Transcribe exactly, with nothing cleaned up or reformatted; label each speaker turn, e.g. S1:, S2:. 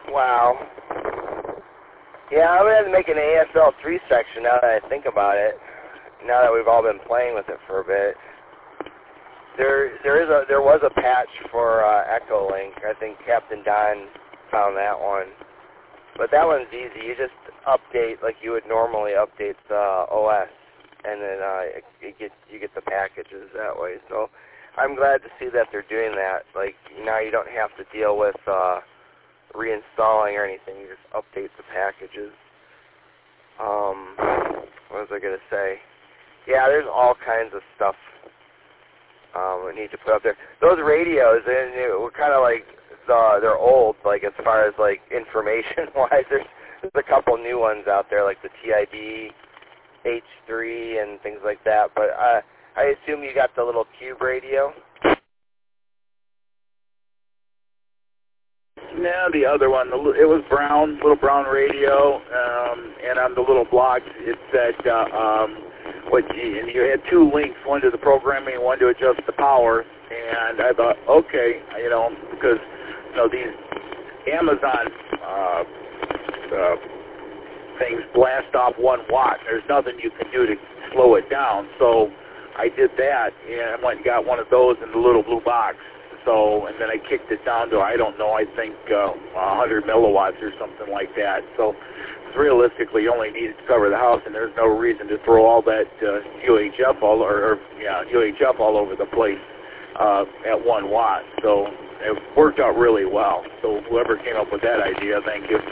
S1: Wow. Yeah, I'm going to have to make an A S L three section now that I think about it, now that we've all been playing with it for a bit. There, there is a, there was a patch for uh, Echolink. I think Captain Don found that one. But that one's easy. You just update like you would normally update the O S, and then uh, it, it gets, you get the packages that way. So I'm glad to see that they're doing that. Like now you don't have to deal with uh, reinstalling or anything. You just update the packages. Um, what was I going to say? Yeah, there's all kinds of stuff um, we need to put up there. Those radios, and we're kind of like, the, they're old, like as far as like information-wise. There's, there's a couple new ones out there, like the T I B H three and things like that. But uh, I assume you got the little cube radio?
S2: No, the other one. The, it was brown, little brown radio, um, and on the little block it said uh, um, what you, and you had two links, one to the programming and one to adjust the power. And I thought, okay, you know, because you know these Amazon uh, uh, things blast off one watt. There's nothing you can do to slow it down. So I did that, and I went and got one of those in the little blue box. So, and then I kicked it down to, I don't know, I think uh, one hundred milliwatts or something like that. So, realistically, you only needed to cover the house, and there's no reason to throw all that uh, U H F all, or, or yeah, U H F all over the place uh, at one watt. So, it worked out really well. So, whoever came up with that idea, thank you.